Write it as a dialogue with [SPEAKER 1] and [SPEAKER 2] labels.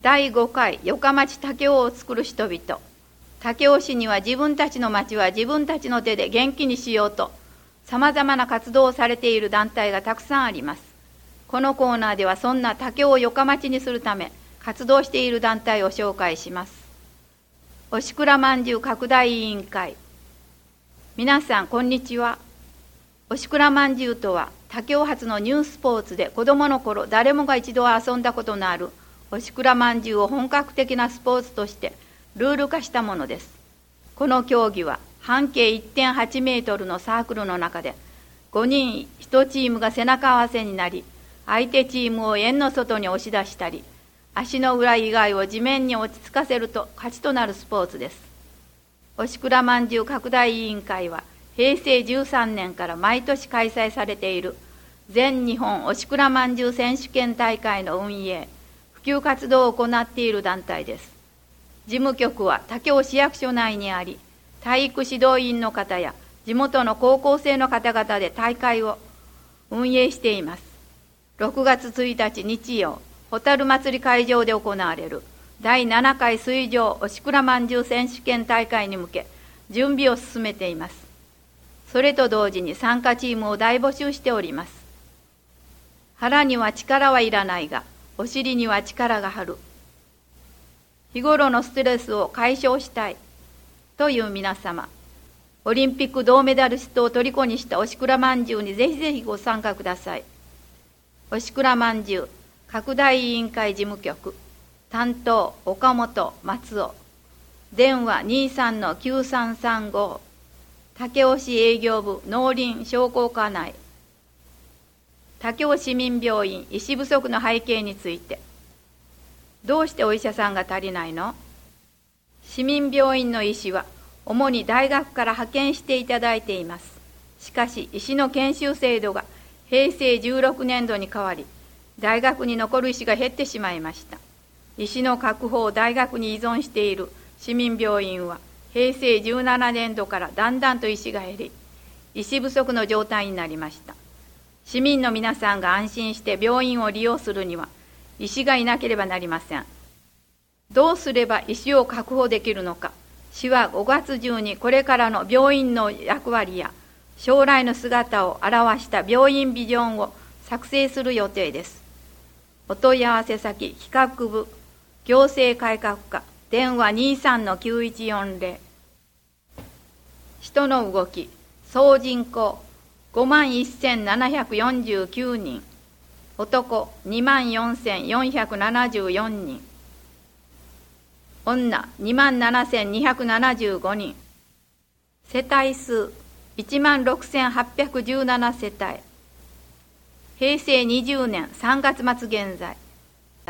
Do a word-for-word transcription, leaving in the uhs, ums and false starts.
[SPEAKER 1] だいごかいよかまち武雄を作る人々。武雄市には自分たちの町は自分たちの手で元気にしようとさまざまな活動をされている団体がたくさんあります。このコーナーではそんな武雄をよかまちにするため活動している団体を紹介します。おしくらまんじゅう拡大委員会。皆さんこんにちは。おしくらまんじゅうとは武雄発のニュースポーツで子どもの頃誰もが一度は遊んだことのあるおしくらまんじゅうを本格的なスポーツとしてルール化したものです。この競技は半径 いってんはち メートルのサークルの中でごにんいちチームが背中合わせになり、相手チームを円の外に押し出したり、足の裏以外を地面に落ち着かせると勝ちとなるスポーツです。おしくらまんじゅう拡大委員会はへいせいじゅうさんねんから毎年開催されている全日本おしくらまんじゅう選手権大会の運営、普及活動を行っている団体です。事務局は武雄市役所内にあり、体育指導員の方や地元の高校生の方々で大会を運営しています。ろくがつついたち日曜、ホタル祭り会場で行われるだいななかい水上おしくらまんじゅう選手権大会に向け準備を進めています。それと同時に参加チームを大募集しております。腹には力はいらないが、お尻には力がある。日頃のストレスを解消したいという皆様、オリンピック銅メダリストを虜にしたおしくらまんじゅうにぜひぜひご参加ください。おしくらまんじゅう拡大委員会事務局、担当岡本松尾、電話 にじゅうさんのきゅうさんさんご、武雄市営業部農林商工課内。武雄市民病院医師不足の背景について。どうしてお医者さんが足りないの？市民病院の医師は主に大学から派遣していただいています。しかし医師の研修制度がへいせいじゅうろくねんどに変わり、大学に残る医師が減ってしまいました。医師の確保を大学に依存している市民病院はへいせいじゅうななねんどからだんだんと医師が減り、医師不足の状態になりました。市民の皆さんが安心して病院を利用するには医師がいなければなりません。どうすれば医師を確保できるのか、市はごがつ中にこれからの病院の役割や将来の姿を表した病院ビジョンを作成する予定です。お問い合わせ先、企画部、行政改革課、電話 にじゅうさんのきゅういちよんぜろ。人の動き、総人口ごまんせんななひゃくよんじゅうきゅうにん、男にまんよんせんよんひゃくななじゅうよんにん、女にまんななせんにひゃくななじゅうごにん、世帯数いちまんろくせんはっぴゃくじゅうななせたい。へいせいにじゅうねんさんがつまつ現在、